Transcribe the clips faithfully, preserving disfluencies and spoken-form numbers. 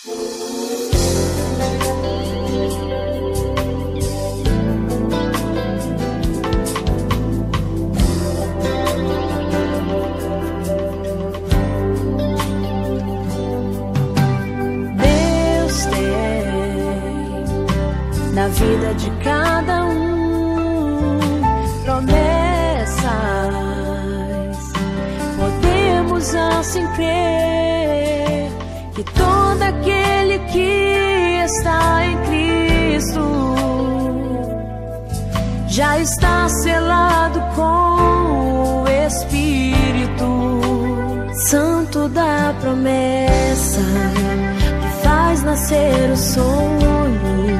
Na vida de cada um, promessas, podemos assim crer que todo aquele que está em Cristo já está selado com o Espírito Santo da promessa, que faz nascer os sonhos.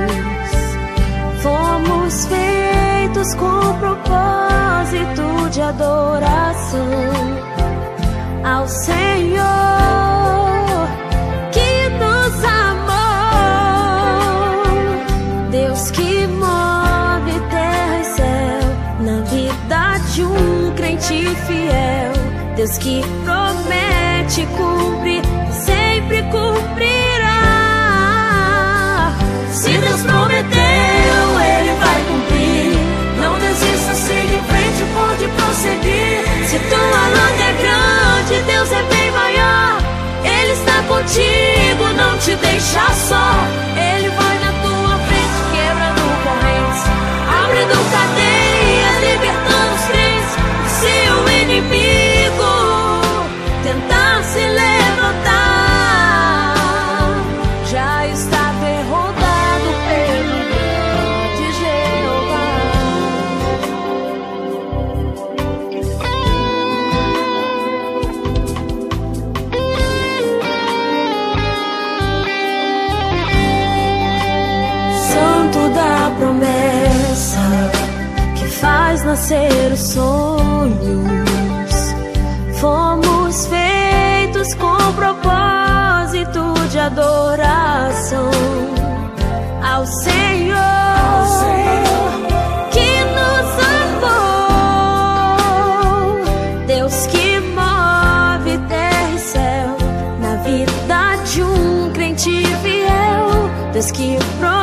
Fomos feitos com propósito de adoração ao Senhor que nos amou. Deus que move terra e céu na vida de um crente fiel. Deus que promete cumprir, sempre cumprirá. Se Deus prometeu, Ele vai cumprir. Não desista, siga em frente, pode prosseguir. Se tua luta é grande, Deus é bem maior. Ele está contigo, não te deixa só. Ele vai na tua frente, quebrando correntes, abrindo cadeias, libertando os crentes. Se o inimigo tentar se levantar, já está derrotado. Da promessa que faz nascer os sonhos, fomos feitos com propósito de adoração ao Senhor, ao Senhor que nos amou. Deus que move terra e céu na vida de um crente fiel. Deus que promete